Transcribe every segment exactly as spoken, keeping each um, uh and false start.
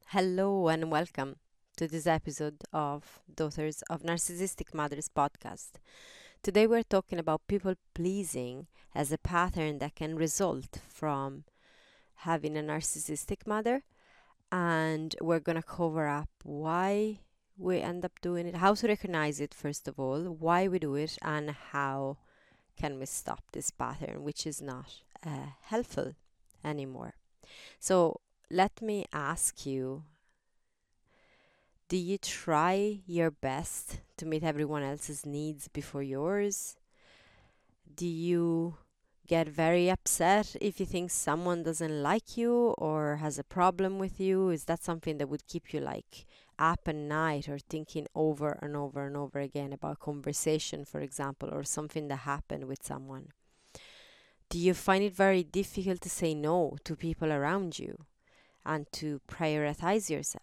Hello and welcome to this episode of Daughters of Narcissistic Mothers podcast. Today we're talking about people pleasing as a pattern that can result from having a narcissistic mother, and we're going to cover up why we end up doing it, how to recognize it first of all, why we do it, and how can we stop this pattern which is not uh, helpful anymore. So let me ask you, do you try your best to meet everyone else's needs before yours? Do you get very upset if you think someone doesn't like you or has a problem with you? Is that something that would keep you like up at night or thinking over and over and over again about conversation, for example, or something that happened with someone? Do you find it very difficult to say no to people around you and to prioritize yourself?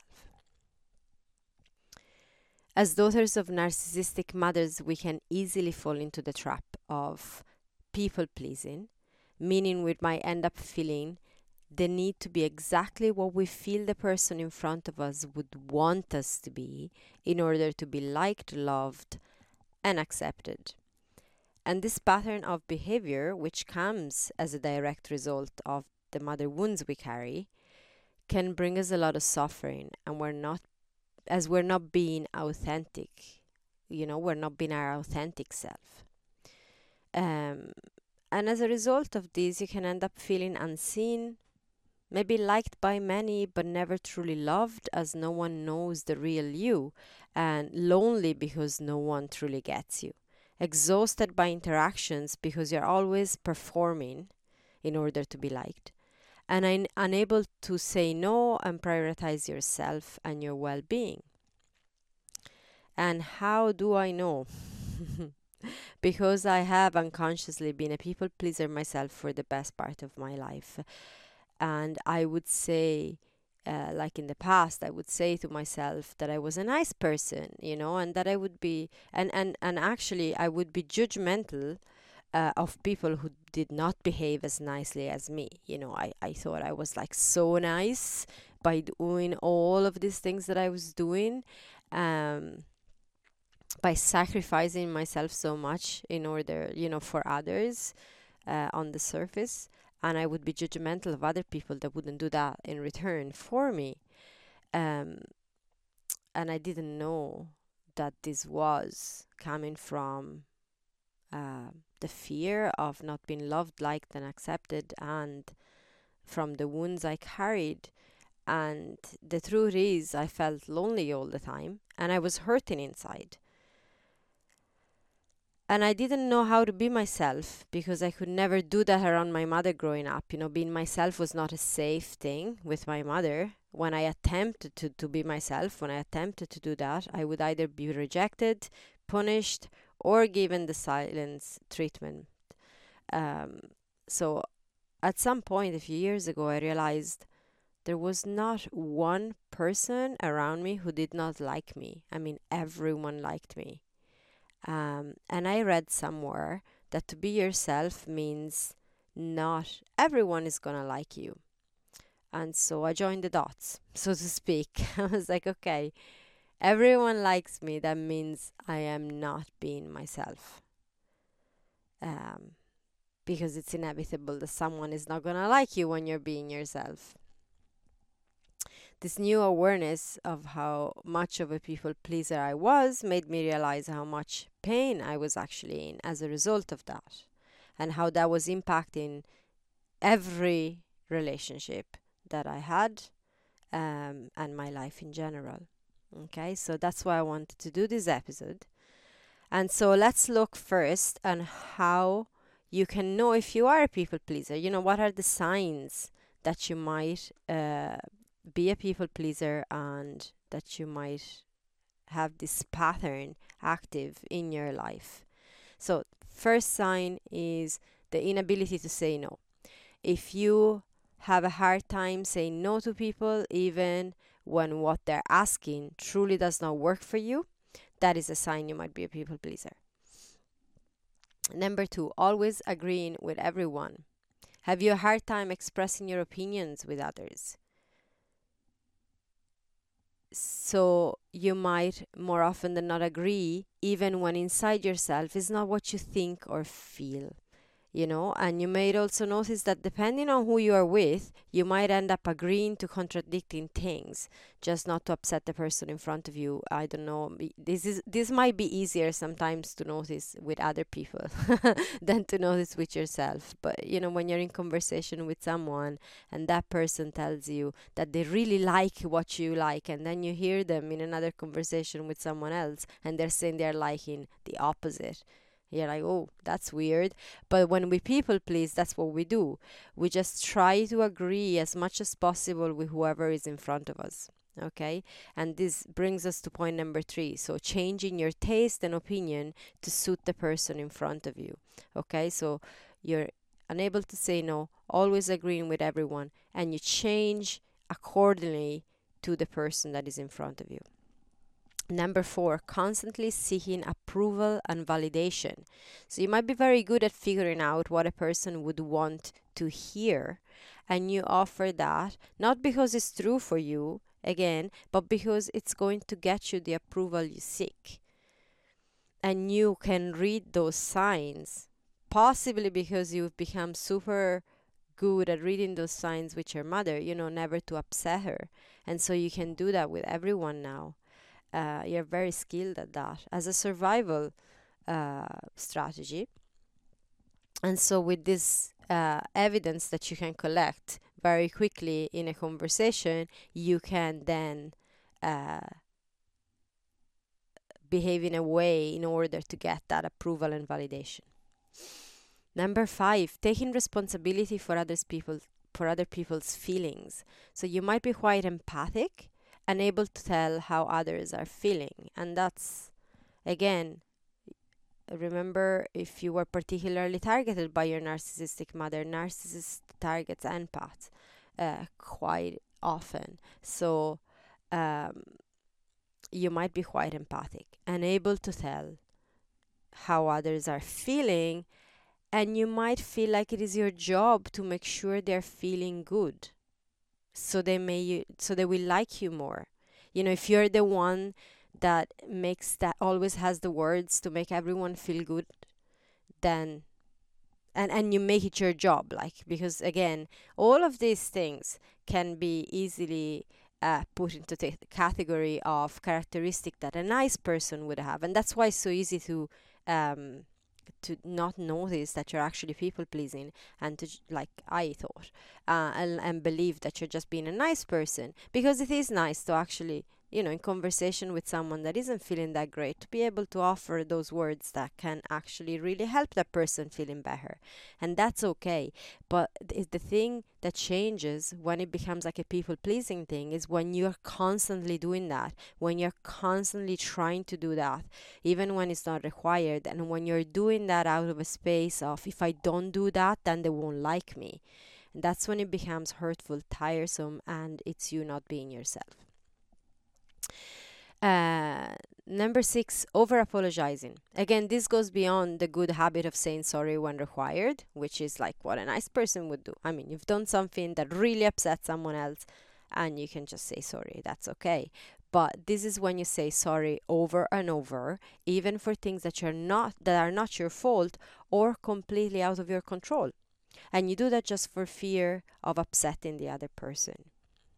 As daughters of narcissistic mothers, we can easily fall into the trap of people pleasing, meaning we might end up feeling the need to be exactly what we feel the person in front of us would want us to be in order to be liked, loved, and accepted. And this pattern of behavior, which comes as a direct result of the mother wounds we carry, can bring us a lot of suffering, and we're not as we're not being authentic. You know, we're not being our authentic self. Um, and as a result of this, you can end up feeling unseen, maybe liked by many, but never truly loved, as no one knows the real you, and lonely because no one truly gets you. Exhausted by interactions because you're always performing in order to be liked, and un- unable to say no and prioritize yourself and your well being. And how do I know? Because I have unconsciously been a people pleaser myself for the best part of my life. And I would say, uh, like in the past, I would say to myself that I was a nice person, you know, and that I would be, and, and, and actually, I would be judgmental uh, of people who did not behave as nicely as me. You know, I, I thought I was like so nice by doing all of these things that I was doing. Um, by sacrificing myself so much in order, you know, for others uh, on the surface. And I would be judgmental of other people that wouldn't do that in return for me. Um, and I didn't know that this was coming from uh, the fear of not being loved, liked, and accepted, and from the wounds I carried. And the truth is, I felt lonely all the time, and I was hurting inside. And I didn't know how to be myself because I could never do that around my mother growing up. You know, being myself was not a safe thing with my mother. When I attempted to, to be myself, when I attempted to do that, I would either be rejected, punished, or given the silence treatment. Um, so at some point a few years ago, I realized there was not one person around me who did not like me. I mean, everyone liked me. Um, and I read somewhere that to be yourself means not everyone is gonna like you. And so I joined the dots, so to speak. I was like, okay, everyone likes me. That means I am not being myself. Um, because it's inevitable that someone is not gonna like you when you're being yourself. This new awareness of how much of a people pleaser I was made me realize how much pain I was actually in as a result of that, and how that was impacting every relationship that I had, um, and my life in general. Okay, so that's why I wanted to do this episode. And so let's look first on how you can know if you are a people pleaser. You know, what are the signs that you might uh, be a people pleaser and that you might have this pattern active in your life. So, first sign is the inability to say no. If you have a hard time saying no to people, even when what they're asking truly does not work for you, that is a sign you might be a people pleaser. Number two, always agreeing with everyone. Have you a hard time expressing your opinions with others? So you might more often than not agree, even when inside yourself is not what you think or feel. You know, and you may also notice that depending on who you are with, you might end up agreeing to contradicting things, just not to upset the person in front of you. I don't know. be- This is this might be easier sometimes to notice with other people than to notice with yourself. But you know, when you're in conversation with someone and that person tells you that they really like what you like, and then you hear them in another conversation with someone else and they're saying they're liking the opposite. You're like, oh, that's weird. But when we people please, that's what we do. We just try to agree as much as possible with whoever is in front of us. Okay? And this brings us to point number three. So, changing your taste and opinion to suit the person in front of you. Okay? So, you're unable to say no, always agreeing with everyone, and you change accordingly to the person that is in front of you. Number four, constantly seeking approval and validation. So you might be very good at figuring out what a person would want to hear, and you offer that not because it's true for you, again, but because it's going to get you the approval you seek. And you can read those signs, possibly because you've become super good at reading those signs with your mother, you know, never to upset her. And so you can do that with everyone now. Uh, you're very skilled at that as a survival uh, strategy. And so, with this uh, evidence that you can collect very quickly in a conversation, you can then uh, behave in a way in order to get that approval and validation. Number five, taking responsibility for others people for other people's feelings. So you might be quite empathic and able to tell how others are feeling, and that's again, remember, if you were particularly targeted by your narcissistic mother, narcissist targets empath uh, quite often. So um, you might be quite empathic and able to tell how others are feeling, and you might feel like it is your job to make sure they're feeling good, so they may you, so they will like you more. You know, if you're the one that makes that always has the words to make everyone feel good, then and and you make it your job, like, because again, all of these things can be easily uh, put into the category of characteristic that a nice person would have, and that's why it's so easy to um to not notice that you're actually people pleasing, and to j- like I thought, uh, and, and believe that you're just being a nice person, because it is nice to actually, you know, in conversation with someone that isn't feeling that great, to be able to offer those words that can actually really help that person feeling better. And that's okay. But th- the thing that changes when it becomes like a people pleasing thing is when you're constantly doing that, when you're constantly trying to do that, even when it's not required, and when you're doing that out of a space of, if I don't do that, then they won't like me. And that's when it becomes hurtful, tiresome, and it's you not being yourself. Uh, Number six, over apologizing. Again, this goes beyond the good habit of saying sorry when required, which is like what a nice person would do. I mean, you've done something that really upset someone else, and you can just say sorry. That's okay. But this is when you say sorry over and over, even for things that you're not that are not your fault or completely out of your control. And you do that just for fear of upsetting the other person.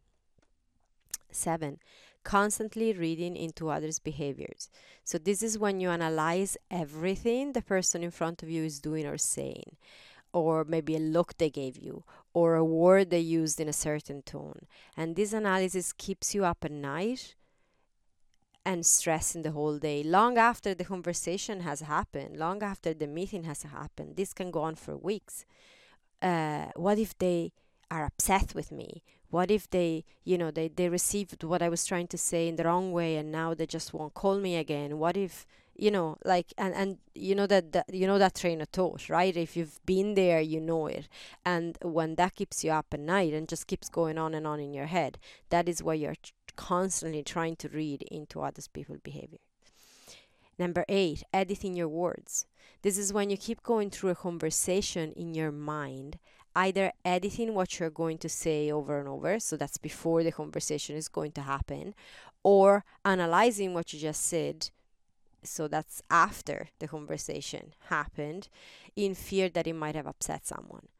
Seven, constantly reading into others' behaviors. So, this is when you analyze everything the person in front of you is doing or saying, or maybe a look they gave you, or a word they used in a certain tone. And this analysis keeps you up at night and stressing the whole day, long after the conversation has happened, long after the meeting has happened. This can go on for weeks. Uh, what if they are upset with me? What if they, you know, they, they received what I was trying to say in the wrong way, and now they just won't call me again? What if, you know, like, and, and you know that, that you know that train of thought, right? If you've been there, you know it. And when that keeps you up at night and just keeps going on and on in your head, that is why you're t- constantly trying to read into other people's behavior. Number eight, editing your words. This is when you keep going through a conversation in your mind either editing what you're going to say over and over, so that's before the conversation is going to happen, or analyzing what you just said, so that's after the conversation happened, in fear that it might have upset someone.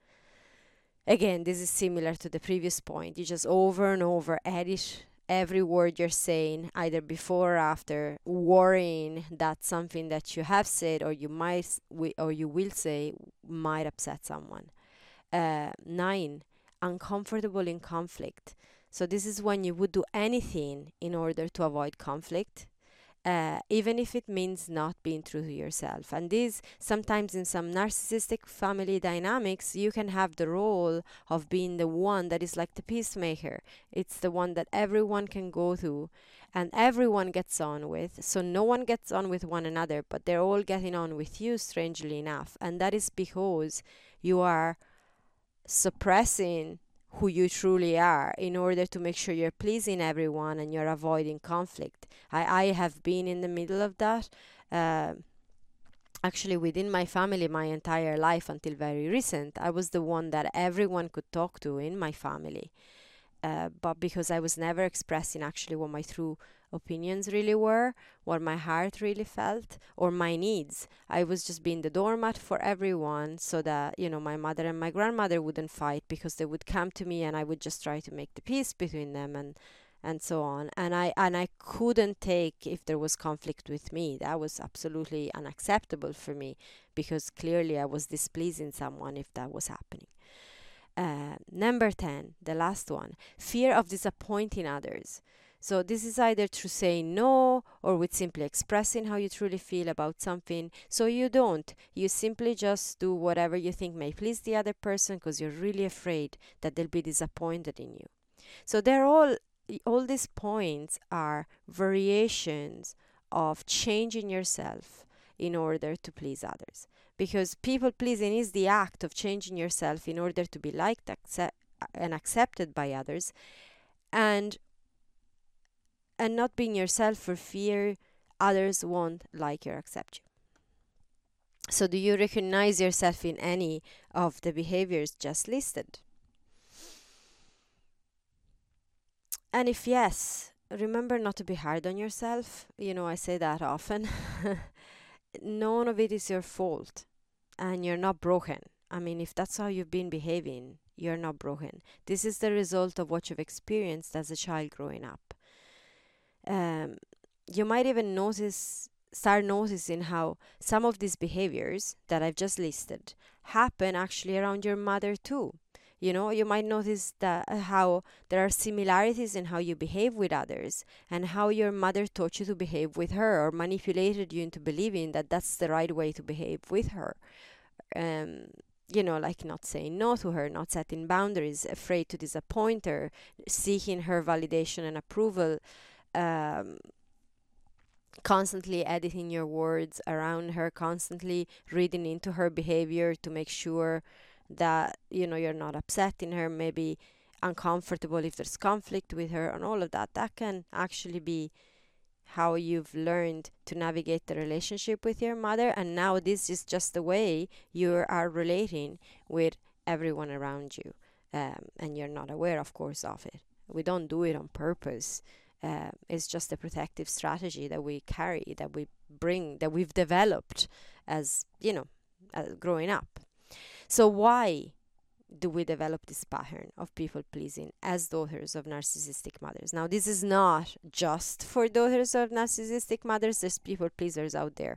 Again, this is similar to the previous point. You just over and over edit every word you're saying, either before or after, worrying that something that you have said or you might or you will say might upset someone. Uh, nine, uncomfortable in conflict. So this is when you would do anything in order to avoid conflict, uh, even if it means not being true to yourself. And this, sometimes in some narcissistic family dynamics, you can have the role of being the one that is like the peacemaker. It's the one that everyone can go to and everyone gets on with. So no one gets on with one another, but they're all getting on with you, strangely enough. And that is because you are suppressing who you truly are in order to make sure you're pleasing everyone and you're avoiding conflict. I, I have been in the middle of that. Uh, actually, within my family, my entire life until very recent, I was the one that everyone could talk to in my family. Uh, but because I was never expressing actually what my true opinions really were, what my heart really felt, or my needs. I was just being the doormat for everyone so that, you know, my mother and my grandmother wouldn't fight because they would come to me and I would just try to make the peace between them and and so on. And I and I couldn't take if there was conflict with me. That was absolutely unacceptable for me because clearly I was displeasing someone if that was happening. Uh, number ten, the last one, fear of disappointing others. So this is either through saying no or with simply expressing how you truly feel about something. So you don't. You simply just do whatever you think may please the other person because you're really afraid that they'll be disappointed in you. So they're all, all these points are variations of changing yourself in order to please others. Because people pleasing is the act of changing yourself in order to be liked accept, and accepted by others, and and not being yourself for fear others won't like or accept you. So do you recognize yourself in any of the behaviors just listed? And if yes, remember not to be hard on yourself. You know, I say that often. None of it is your fault. And you're not broken. I mean, if that's how you've been behaving, you're not broken. This is the result of what you've experienced as a child growing up. Um, you might even notice, start noticing how some of these behaviors that I've just listed happen actually around your mother too. You know, you might notice that uh, how there are similarities in how you behave with others and how your mother taught you to behave with her or manipulated you into believing that that's the right way to behave with her. Um, you know, like not saying no to her, not setting boundaries, afraid to disappoint her, seeking her validation and approval, um, constantly editing your words around her, constantly reading into her behavior to make sure that, you know, you're not upsetting her, maybe uncomfortable if there's conflict with her, and all of that. That can actually be how you've learned to navigate the relationship with your mother, and now this is just the way you are relating with everyone around you, um, and you're not aware, of course, of it. We don't do it on purpose. Uh, it's just a protective strategy that we carry, that we bring, that we've developed as, you know, as growing up. So why do we develop this pattern of people pleasing as daughters of narcissistic mothers? Now, this is not just for daughters of narcissistic mothers. There's people pleasers out there.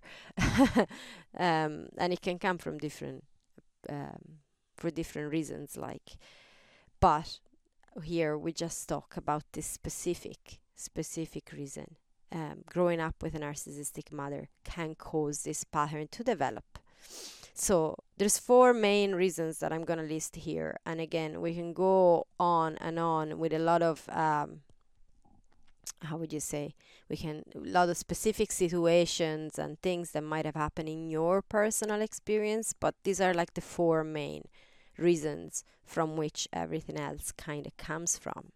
um, and it can come from different, um, for different reasons. Like, but here we just talk about this specific, specific reason. Um, growing up with a narcissistic mother can cause this pattern to develop. So there's four main reasons that I'm going to list here. And again, we can go on and on with a lot of, um, how would you say, we can, a lot of specific situations and things that might have happened in your personal experience. But these are like the four main reasons from which everything else kind of comes from.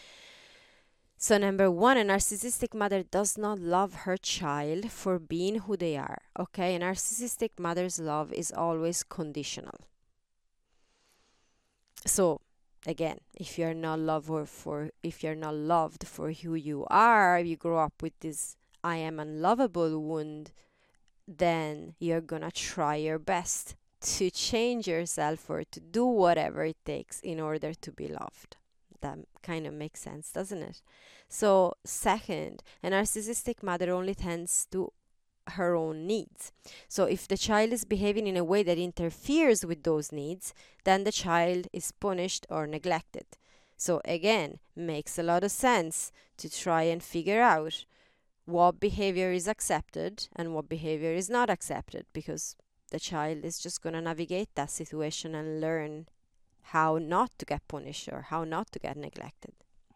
So number one, a narcissistic mother does not love her child for being who they are. Okay, a narcissistic mother's love is always conditional. So again, if you're not loved for, for if you're not loved for who you are, you grow up with this I am unlovable wound, then you're gonna try your best to change yourself or to do whatever it takes in order to be loved. That kind of makes sense, doesn't it? So, second, a narcissistic mother only tends to her own needs. So, if the child is behaving in a way that interferes with those needs, then the child is punished or neglected. So, again, makes a lot of sense to try and figure out what behavior is accepted and what behavior is not accepted, because the child is just going to navigate that situation and learn how not to get punished or how not to get neglected,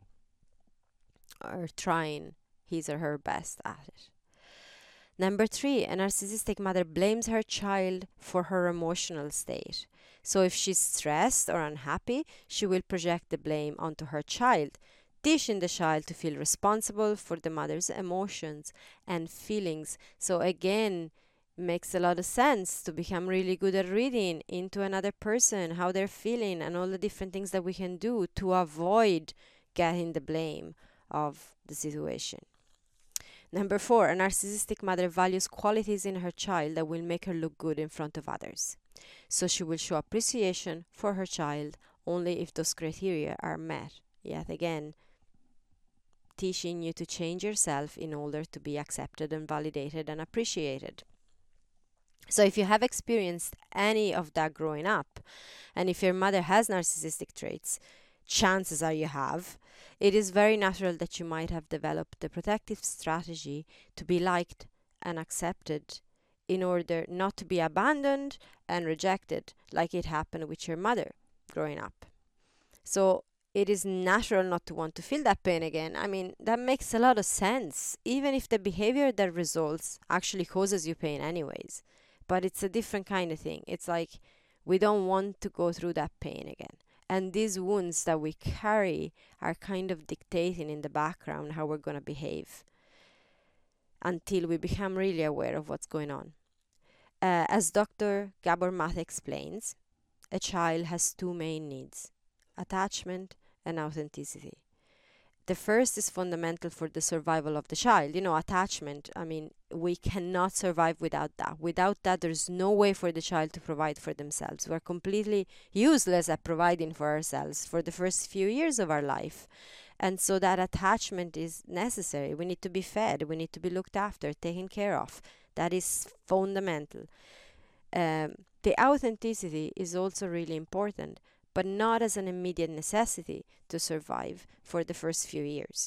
or trying his or her best at it. Number three, a narcissistic mother blames her child for her emotional state. So if she's stressed or unhappy, she will project the blame onto her child, teaching the child to feel responsible for the mother's emotions and feelings. So again, makes a lot of sense to become really good at reading into another person, how they're feeling, and all the different things that we can do to avoid getting the blame of the situation. Number four, a narcissistic mother values qualities in her child that will make her look good in front of others. So she will show appreciation for her child only if those criteria are met. Yet again, teaching you to change yourself in order to be accepted and validated and appreciated. So if you have experienced any of that growing up, and if your mother has narcissistic traits, chances are you have, it is very natural that you might have developed a protective strategy to be liked and accepted in order not to be abandoned and rejected like it happened with your mother growing up. So it is natural not to want to feel that pain again. I mean, that makes a lot of sense, even if the behavior that results actually causes you pain anyways. But it's a different kind of thing. It's like we don't want to go through that pain again. And these wounds that we carry are kind of dictating in the background how we're going to behave until we become really aware of what's going on. Uh, as Doctor Gabor Maté explains, a child has two main needs: attachment and authenticity. The first is fundamental for the survival of the child. You know, attachment, I mean, we cannot survive without that. Without that, there's no way for the child to provide for themselves. We're completely useless at providing for ourselves for the first few years of our life. And so that attachment is necessary. We need to be fed. We need to be looked after, taken care of. That is fundamental. Um, the authenticity is also really important, but not as an immediate necessity to survive for the first few years.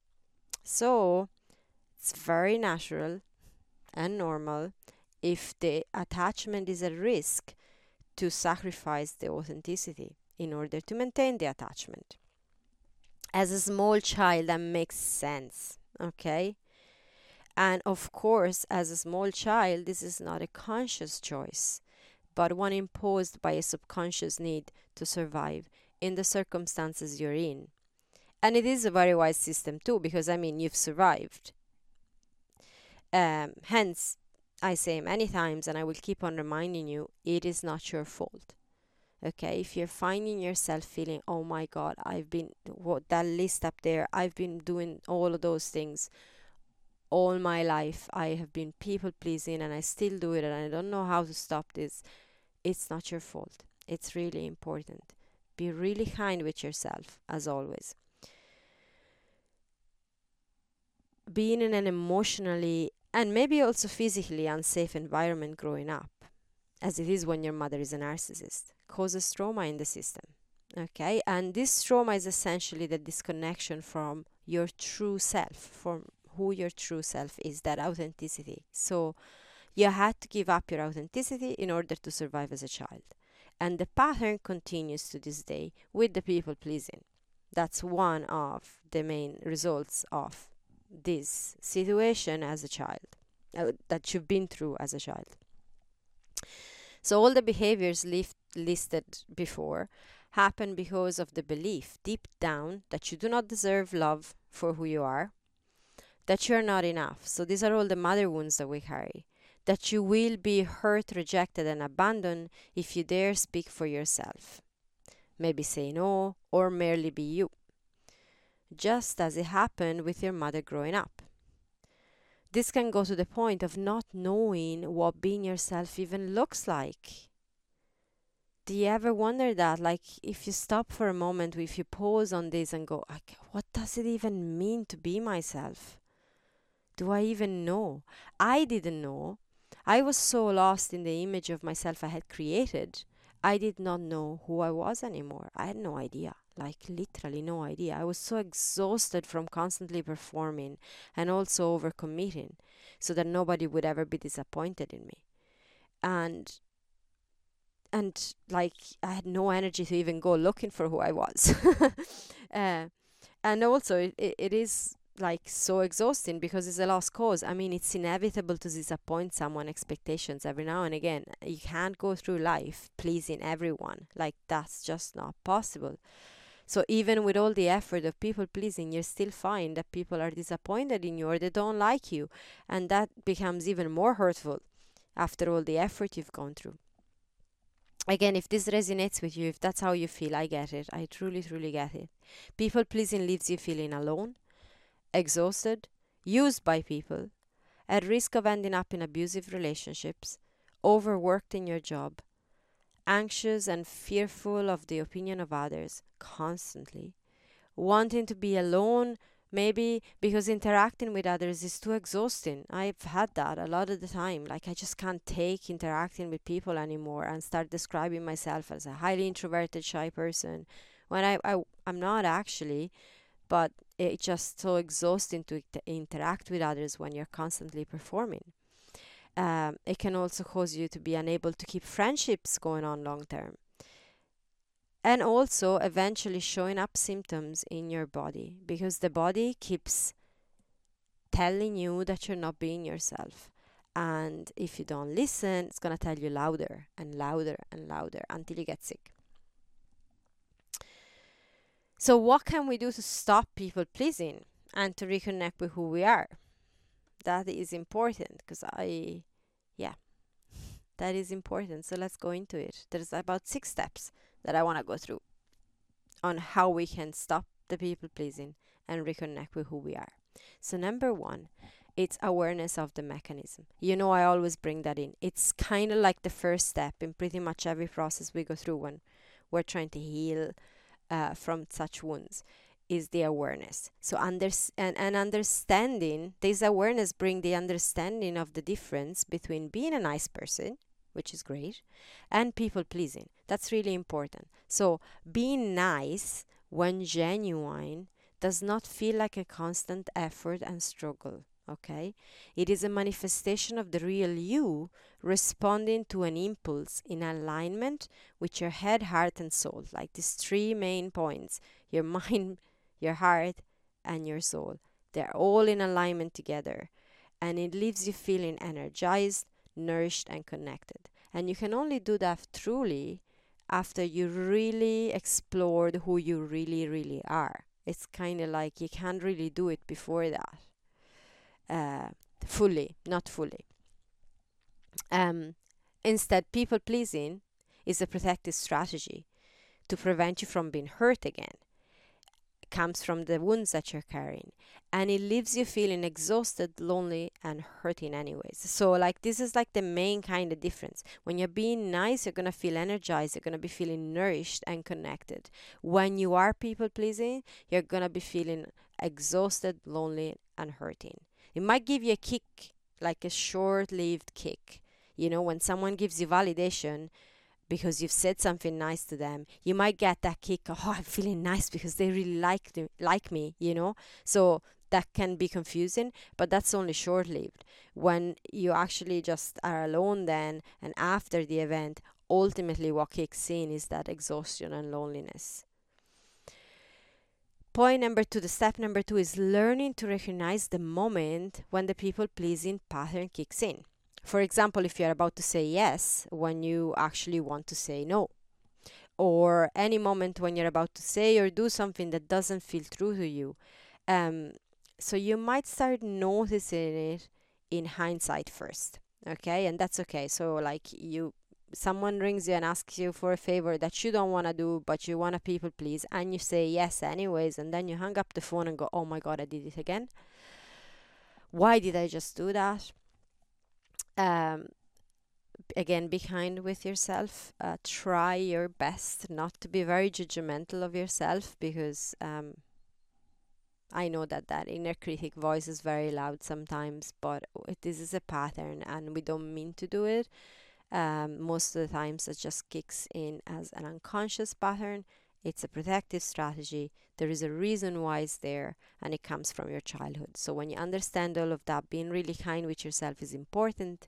So it's very natural and normal, if the attachment is at risk, to sacrifice the authenticity in order to maintain the attachment. As a small child, that makes sense, okay? And of course, as a small child, this is not a conscious choice, but one imposed by a subconscious need to survive in the circumstances you're in. And it is a very wise system too, because I mean, you've survived. Um, hence, I say many times, and I will keep on reminding you, it is not your fault. Okay, if you're finding yourself feeling, oh my God, I've been, what that list up there, I've been doing all of those things all my life, I have been people pleasing and I still do it and I don't know how to stop this. It's not your fault. It's really important. Be really kind with yourself, as always. Being in an emotionally and maybe also physically unsafe environment growing up, as it is when your mother is a narcissist, causes trauma in the system. Okay, and this trauma is essentially the disconnection from your true self, from who your true self is, that authenticity. So you had to give up your authenticity in order to survive as a child. And the pattern continues to this day with the people pleasing. That's one of the main results of this situation as a child, uh, that you've been through as a child. So all the behaviors list- listed before happen because of the belief deep down that you do not deserve love for who you are, that you're not enough. So these are all the mother wounds that we carry. That you will be hurt, rejected, and abandoned if you dare speak for yourself. maybe say no, or merely be you, just as it happened with your mother growing up. This can go to the point of not knowing what being yourself even looks like. Do you ever wonder that? Like, if you stop for a moment, if you pause on this and go, like, what does it even mean to be myself? Do I even know? I didn't know. I was so lost in the image of myself I had created. I did not know who I was anymore. I had no idea. Like, literally no idea. I was so exhausted from constantly performing and also overcommitting so that nobody would ever be disappointed in me. And and like I had no energy to even go looking for who I was. uh, and also it, it, it is like so exhausting because it's a lost cause. I mean, it's inevitable to disappoint someone expectations every now and again. You can't go through life pleasing everyone. Like, that's just not possible. So even with all the effort of people pleasing, you still find that people are disappointed in you or they don't like you, and that becomes even more hurtful after all the effort you've gone through. Again, if this resonates with you, if that's how you feel, I get it. I truly, truly get it. People pleasing leaves you feeling alone, exhausted, used by people, at risk of ending up in abusive relationships, overworked in your job, anxious and fearful of the opinion of others constantly, wanting to be alone, maybe because interacting with others is too exhausting. I've had that a lot of the time. Like, I just can't take interacting with people anymore and start describing myself as a highly introverted, shy person when I, I I'm not actually, but it's just so exhausting to int- interact with others when you're constantly performing. Um, it can also cause you to be unable to keep friendships going on long term. And also eventually showing up symptoms in your body because the body keeps telling you that you're not being yourself. And if you don't listen, it's going to tell you louder and louder and louder until you get sick. So, what can we do to stop people pleasing and to reconnect with who we are? That is important because I, yeah, that is important. So, let's go into it. There's about six steps that I want to go through on how we can stop the people pleasing and reconnect with who we are. So, number one, it's awareness of the mechanism. You know, I always bring that in. It's kind of like the first step in pretty much every process we go through when we're trying to heal uh, from such wounds. Is the awareness. So under and, and understanding, this awareness bring the understanding of the difference between being a nice person, which is great, and people pleasing. That's really important. So being nice when genuine does not feel like a constant effort and struggle. Okay? It is a manifestation of the real you responding to an impulse in alignment with your head, heart, and soul. Like these three main points: your mind, your heart, and your soul. They're all in alignment together. And it leaves you feeling energized, nourished, and connected. And you can only do that truly after you really explored who you really, really are. It's kind of like you can't really do it before that. Uh, fully, not fully. Um, instead, people pleasing is a protective strategy to prevent you from being hurt again. It comes from the wounds that you're carrying, and it leaves you feeling exhausted, lonely, and hurting anyways. So like this is like the main kind of difference. When you're being nice, you're gonna feel energized, you're gonna be feeling nourished and connected. When you are people pleasing, you're gonna be feeling exhausted, lonely, and hurting. It might give you a kick, like a short-lived kick. You know, when someone gives you validation because you've said something nice to them, you might get that kick. Oh, I'm feeling nice because they really like the, like me. You know, so that can be confusing, but that's only short-lived. When you actually just are alone, then and after the event, ultimately what kicks in is that exhaustion and loneliness. Point number two, the step number two is learning to recognize the moment when the people pleasing pattern kicks in. For example, if you're about to say yes when you actually want to say no, or any moment when you're about to say or do something that doesn't feel true to you. Um, so you might start noticing it in hindsight first, okay? And that's okay. So, like, you someone rings you and asks you for a favor that you don't want to do, but you want to people please, and you say yes anyways, and then you hang up the phone and go, oh my God, I did it again. Why did I just do that? Um, Again, be kind with yourself. Uh, try your best not to be very judgmental of yourself, because um, I know that that inner critic voice is very loud sometimes, but it, this is a pattern and we don't mean to do it. Um, most of the times it just kicks in as an unconscious pattern. It's a protective strategy. There is a reason why it's there, and it comes from your childhood. So when you understand all of that, being really kind with yourself is important.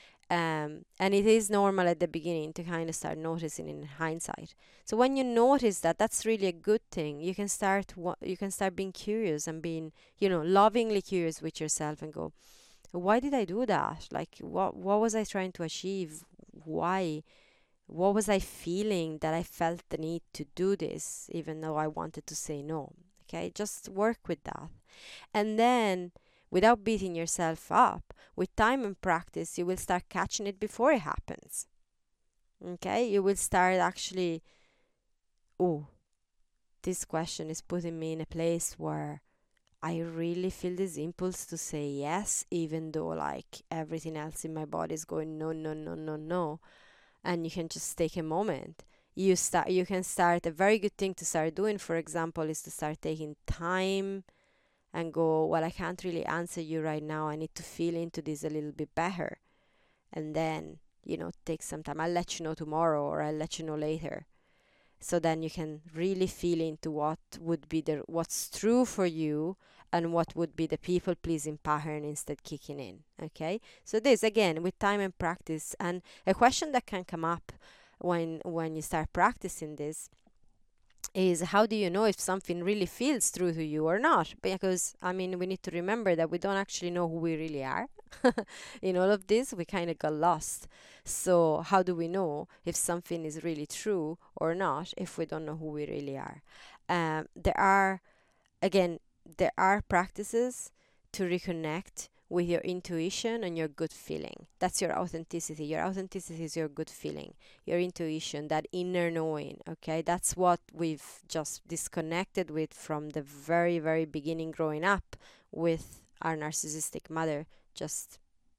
Um, and it is normal at the beginning to kind of start noticing in hindsight. So when you notice that, that's really a good thing. You can start wa- you can start being curious and being, you know, lovingly curious with yourself, and go, why did I do that? Like, what what was I trying to achieve? Why? What was I feeling that I felt the need to do this, even though I wanted to say no? Okay, just work with that. And then, without beating yourself up, with time and practice, you will start catching it before it happens. Okay, you will start actually, oh, this question is putting me in a place where I really feel this impulse to say yes, even though like everything else in my body is going no, no, no, no, no. And you can just take a moment. You start. You can start. A very good thing to start doing, for example, is to start taking time and go, well, I can't really answer you right now. I need to feel into this a little bit better. And then, you know, take some time. I'll let you know tomorrow, or I'll let you know later. So then you can really feel into what would be the what's true for you, and what would be the people pleasing pattern instead kicking in. Okay, so this again with time and practice. And a question that can come up when when you start practicing this is, how do you know if something really feels true to you or not? Because I mean, we need to remember that we don't actually know who we really are. In all of this, we kind of got lost. So how do we know if something is really true or not if we don't know who we really are? Um, there are, again, there are practices to reconnect with your intuition and your good feeling. That's your authenticity. Your authenticity is your good feeling, your intuition, that inner knowing. Okay, that's what we've just disconnected with from the very, very beginning growing up with our narcissistic mother just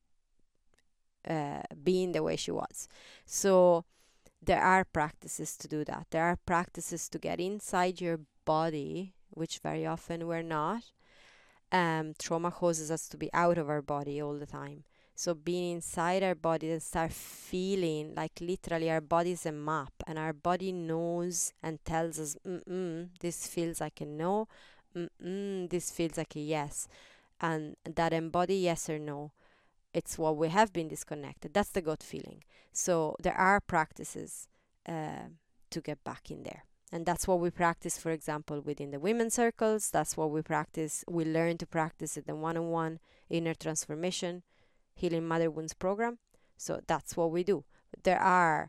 uh, being the way she was. So there are practices to do that. There are practices to get inside your body, which very often we're not. Um, trauma causes us to be out of our body all the time. So being inside our body and start feeling, like literally our body is a map, and our body knows and tells us, mm-mm, this feels like a no, mm-mm, this feels like a yes. And that embody yes or no, it's what we have been disconnected. That's the gut feeling. So there are practices uh, to get back in there. And that's what we practice, for example, within the women's circles. That's what we practice. We learn to practice it in one-on-one inner transformation, healing mother wounds program. So that's what we do. There are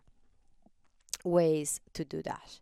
ways to do that.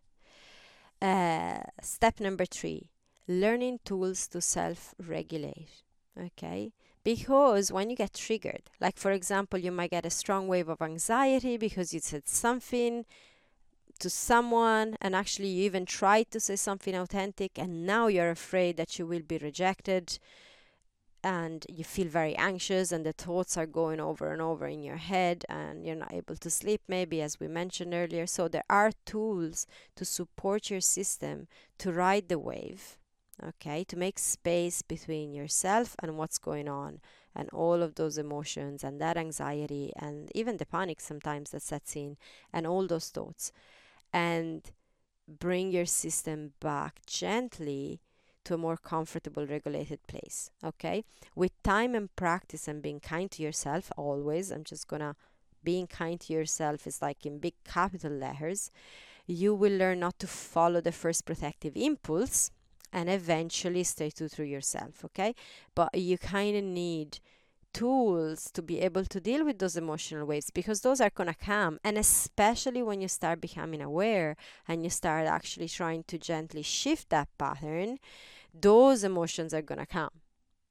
Uh, step number three, learning tools to self-regulate. Okay, because when you get triggered, like for example, you might get a strong wave of anxiety because you said something to someone, and actually you even tried to say something authentic, and now you're afraid that you will be rejected, and you feel very anxious, and the thoughts are going over and over in your head, and you're not able to sleep, maybe, as we mentioned earlier. So there are tools to support your system to ride the wave, okay, to make space between yourself and what's going on, and all of those emotions and that anxiety and even the panic sometimes that sets in, and all those thoughts, and bring your system back gently to a more comfortable, regulated place. Okay, with time and practice and being kind to yourself, always, I'm just gonna, being kind to yourself is like in big capital letters. You will learn not to follow the first protective impulse and eventually stay true to yourself. Okay, but you kind of need tools to be able to deal with those emotional waves, because those are going to come. And especially when you start becoming aware and you start actually trying to gently shift that pattern, those emotions are going to come.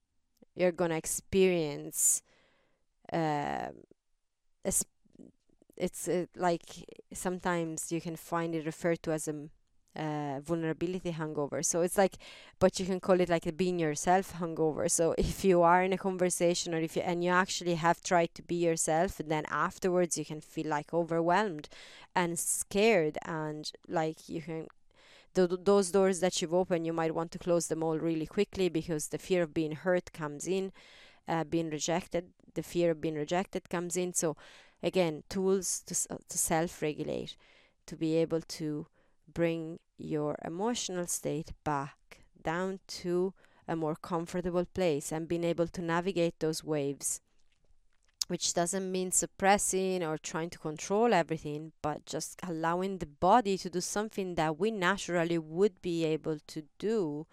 You're going to experience uh, it's uh, like sometimes you can find it referred to as a m- uh, vulnerability hangover. So it's like, but you can call it like a being yourself hangover. So if you are in a conversation, or if you and you actually have tried to be yourself, and then afterwards you can feel like overwhelmed and scared, and like you can th- those doors that you've opened, you might want to close them all really quickly, because the fear of being hurt comes in, uh, being rejected, the fear of being rejected comes in. So again, tools to, s- uh, to self-regulate, to be able to bring your emotional state back down to a more comfortable place, and being able to navigate those waves, which doesn't mean suppressing or trying to control everything, but just allowing the body to do something that we naturally would be able to do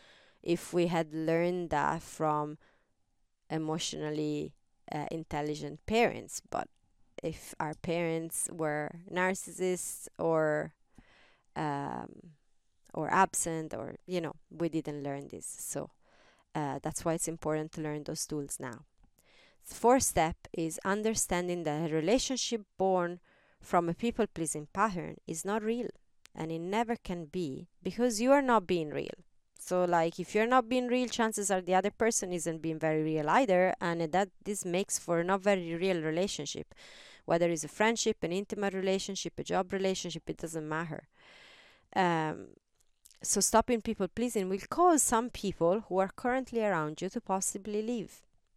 if we had learned that from emotionally uh, intelligent parents. But if our parents were narcissists, or um, or absent, or you know, we didn't learn this. So uh, that's why it's important to learn those tools now. The fourth step is understanding that a relationship born from a people pleasing pattern is not real, and it never can be, because you are not being real. So like if you're not being real, chances are the other person isn't being very real either, and that this makes for a not very real relationship. Whether it's a friendship, an intimate relationship, a job relationship, it doesn't matter. Um, so stopping people pleasing will cause some people who are currently around you to possibly leave.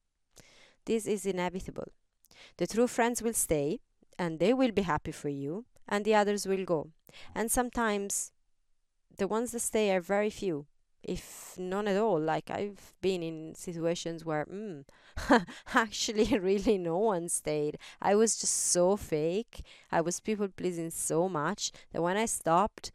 This is inevitable. The true friends will stay, and they will be happy for you, and the others will go. And sometimes the ones that stay are very few, if none at all. Like I've been in situations where, mm, actually, really no one stayed. I was just so fake. I was people pleasing so much that when I stopped,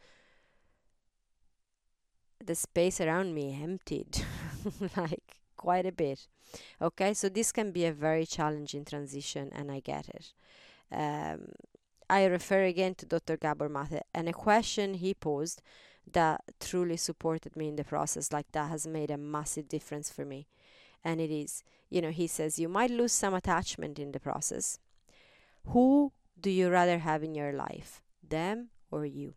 the space around me emptied like quite a bit. Okay, so this can be a very challenging transition, and I get it. Um, I refer again to Doctor Gabor Mate, and a question he posed that truly supported me in the process, like that has made a massive difference for me. And it is, you know, he says, you might lose some attachment in the process. Who do you rather have in your life, them or you?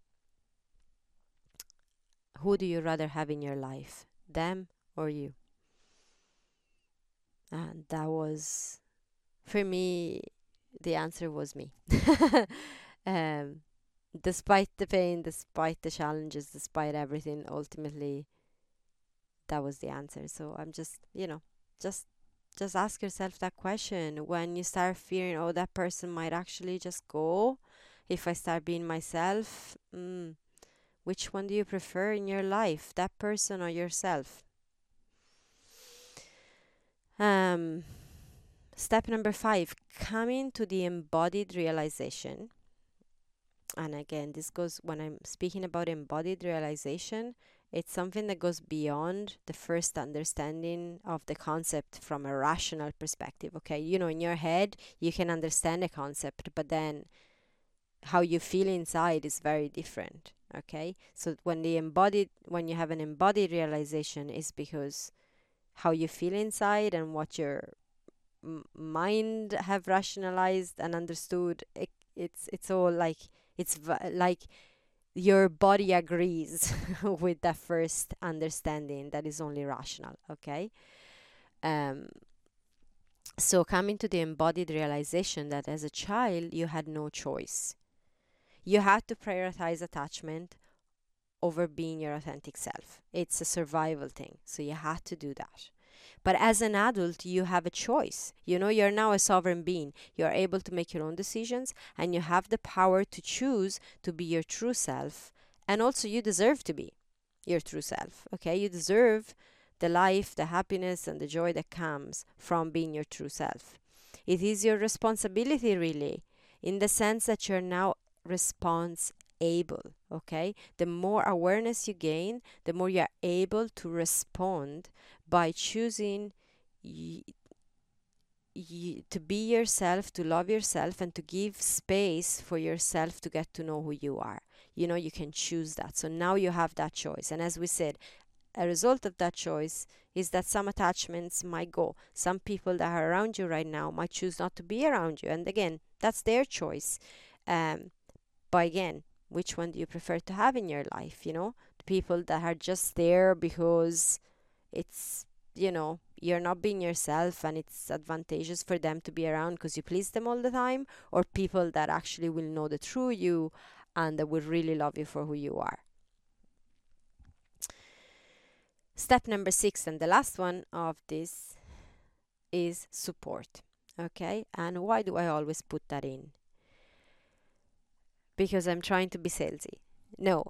Who do you rather have in your life, them or you? And that was, for me, the answer was me. um, Despite the pain, despite the challenges, despite everything, ultimately, that was the answer. So I'm just, you know, just just ask yourself that question when you start fearing, oh, that person might actually just go if I start being myself. Mm, which one do you prefer in your life, that person or yourself? Um, Step number five, coming to the embodied realization. And again, this goes when I'm speaking about embodied realization, it's something that goes beyond the first understanding of the concept from a rational perspective. Okay, you know, in your head, you can understand a concept, but then how you feel inside is very different. Okay, so when the embodied, when you have an embodied realization, is because how you feel inside and what your m- mind have rationalized and understood, it, it's it's all like it's v- like your body agrees with that first understanding that is only rational. Okay, um so coming to the embodied realization that as a child you had no choice, you had to prioritize attachment over being your authentic self. It's a survival thing, so you had to do that. But as an adult, you have a choice. You know, you're now a sovereign being. You're able to make your own decisions, and you have the power to choose to be your true self. And also, you deserve to be your true self. Okay? You deserve the life, the happiness, and the joy that comes from being your true self. It is your responsibility, really, in the sense that you're now response able. Okay? The more awareness you gain, the more you're able to respond by choosing y- y- to be yourself, to love yourself, and to give space for yourself to get to know who you are. You know, you can choose that. So now you have that choice. And as we said, a result of that choice is that some attachments might go. Some people that are around you right now might choose not to be around you. And again, that's their choice. Um, but again, which one do you prefer to have in your life? You know, the people that are just there because it's, you know, you're not being yourself and it's advantageous for them to be around because you please them all the time, or people that actually will know the true you and that will really love you for who you are. Step number six, and the last one of this, is support. Okay, and why do I always put that in? Because I'm trying to be salesy. No,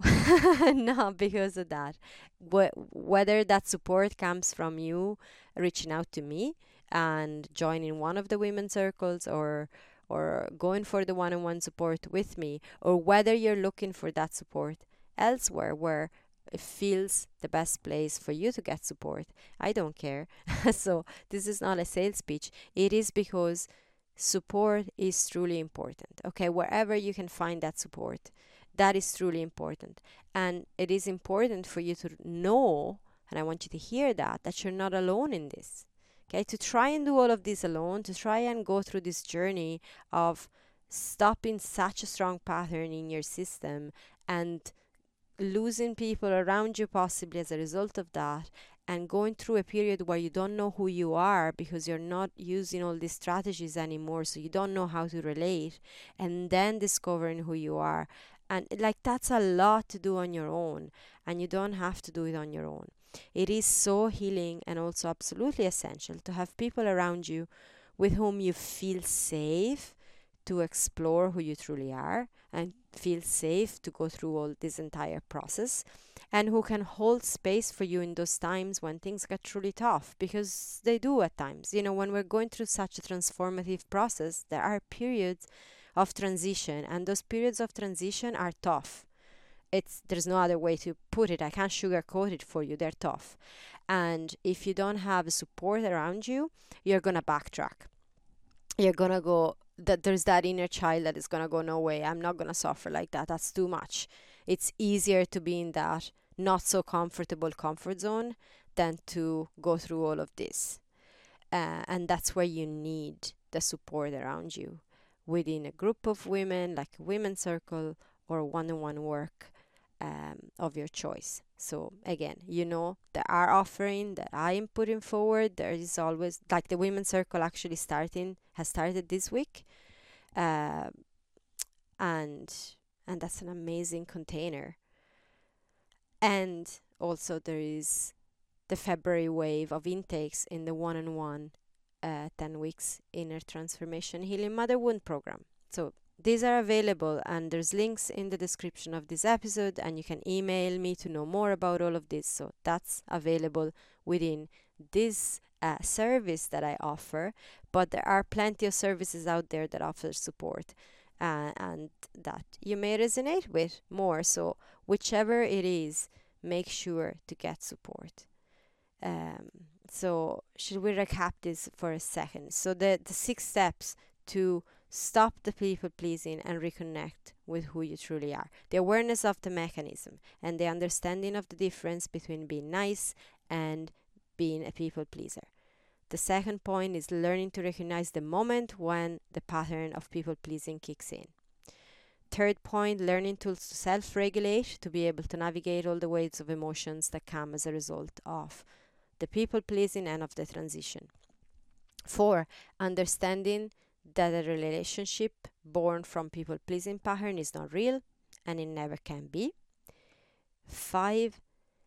not because of that. Wh- whether that support comes from you reaching out to me and joining one of the women's circles, or or going for the one-on-one support with me, or whether you're looking for that support elsewhere where it feels the best place for you to get support, I don't care. So this is not a sales pitch. It is because support is truly important. Okay, wherever you can find that support, that is truly important. And it is important for you to know, and I want you to hear that, that you're not alone in this. Okay, to try and do all of this alone, to try and go through this journey of stopping such a strong pattern in your system and losing people around you possibly as a result of that, and going through a period where you don't know who you are because you're not using all these strategies anymore, so you don't know how to relate, and then discovering who you are. And like, that's a lot to do on your own, and you don't have to do it on your own. It is so healing and also absolutely essential to have people around you with whom you feel safe to explore who you truly are, and feel safe to go through all this entire process, and who can hold space for you in those times when things get truly tough, because they do at times. You know, when we're going through such a transformative process, there are periods of transition, and those periods of transition are tough. It's there's no other way to put it. I can't sugarcoat it for you. They're tough. And if you don't have support around you, you're gonna backtrack. You're gonna go, that there's that inner child that is gonna go, no way, I'm not gonna suffer like that. That's too much. It's easier to be in that not so comfortable comfort zone than to go through all of this. Uh, and that's where you need the support around you within a group of women, like a women's circle or one-on-one work um, of your choice. So again, you know, the our offering that I am putting forward, there is always, like, the women's circle actually starting has started this week, uh, and and that's an amazing container. And also there is the February wave of intakes in the one-on-one uh, ten weeks inner transformation healing motherhood program. So these are available, and there's links in the description of this episode, and you can email me to know more about all of this. So that's available within this uh, service that I offer, but there are plenty of services out there that offer support, uh, and that you may resonate with more. So whichever it is, make sure to get support. Um, so should we recap this for a second? So the, the six steps to stop the people pleasing and reconnect with who you truly are: the awareness of the mechanism and the understanding of the difference between being nice and being a people pleaser. The second point is learning to recognize the moment when the pattern of people pleasing kicks in. Third point, learning tools to self regulate to be able to navigate all the waves of emotions that come as a result of the people pleasing and of the transition. Four, understanding that a relationship born from people pleasing pattern is not real and it never can be. Five,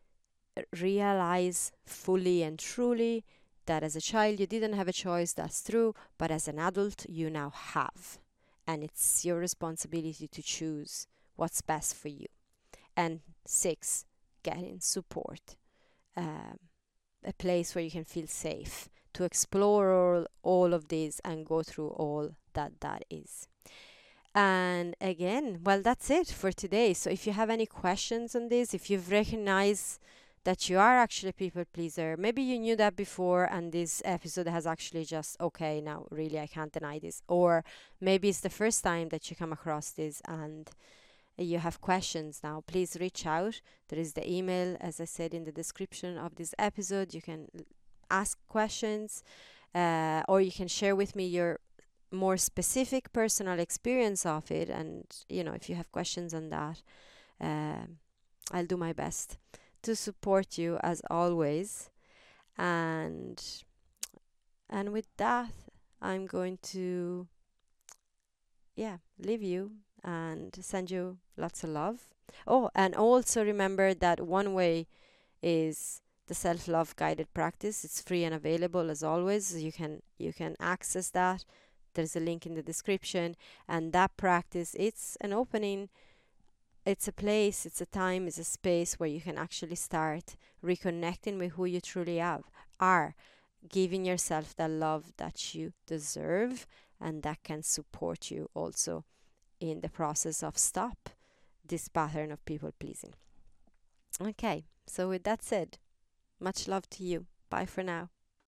realize fully and truly that as a child you didn't have a choice, that's true, but as an adult you now have, and it's your responsibility to choose what's best for you. And six, getting support, um, a place where you can feel safe to explore all, all of this and go through all that that is. And again, well, that's it for today. So if you have any questions on this, if you've recognized that you are actually a people pleaser, maybe you knew that before and this episode has actually just, okay, now really I can't deny this, or maybe it's the first time that you come across this and you have questions now, please reach out. There is the email, as I said in the description of this episode. You can ask questions, uh, or you can share with me your more specific personal experience of it. And, you know, if you have questions on that, um, I'll do my best to support you as always. And and with that, I'm going to, yeah, leave you and send you lots of love. Oh, and also remember that one way is the self-love guided practice. It's free and available as always. You can you can access that. There's a link in the description. And that practice, it's an opening, it's a place, it's a time, it's a space where you can actually start reconnecting with who you truly have are, giving yourself the love that you deserve, and that can support you also in the process of stop this pattern of people pleasing. Okay, so with that said, much love to you. Bye for now.